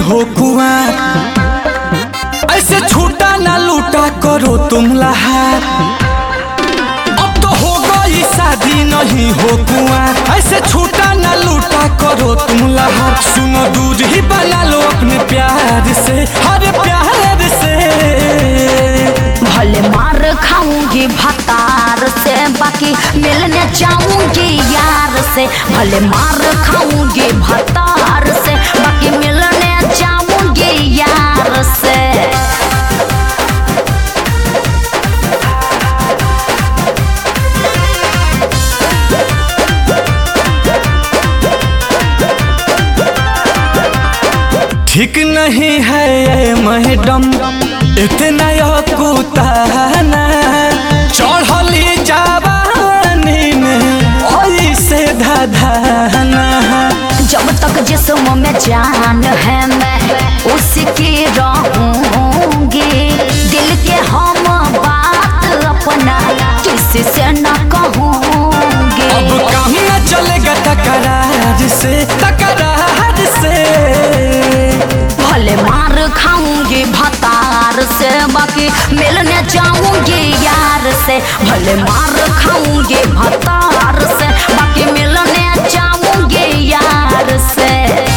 हो कुआं, ऐसे छूटा ना लूटा करो तुम लहार। अब तो हो गई शादी नहीं हो कुआं, ऐसे छूटा ना लूटा करो तुम लहार। सुनो दूध ही बना लो अपने प्यार से, हर प्यार से। भले मार खाऊंगी भतार से, बाकी मिलने जाऊंगी यार से। भले मार खाऊंगी भतार से, बाकी मिलने जाऊंगी यार से। ठीक नहीं है मैडम इतना कुताना, चढ़ली जवानी में ऐसे धाधाना। जब तक जिस्म में जान है मैं उसी की रहूंगी, दिल के हम बात अपना किसी से न कहूंगी। अब काम न चलेगा तकरार से, तकरार से। भले मार खाऊंगी भतार से, बाकी मिलने जाऊंगी यार से। भले मार खाऊंगी भतार से, बाकी मिलने जाऊंगी यार से।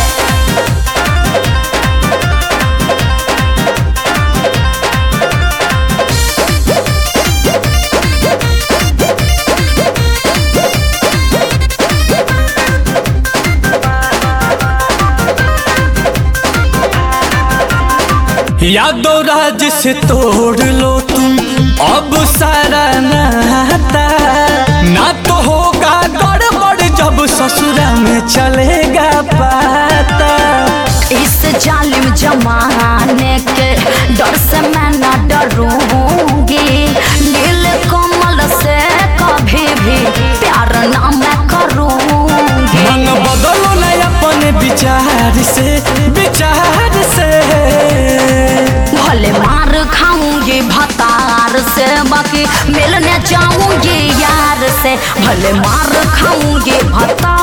यादव राज से तोड़ लो तुम अब सारा नाता, ना तो होगा गड़बड़ जब ससुरा में चलेगा पता। इस जालिम जमाने के डर से मैं न डरूंगी, नील कमल से कभी भी प्यार ना मैं करूंगी। मन बदलो न अपने विचार से, विचार से। भले मार खाऊंगी भतार से, बाकी मिलने जाऊंगी यार से। भले मार खाऊंगी भतार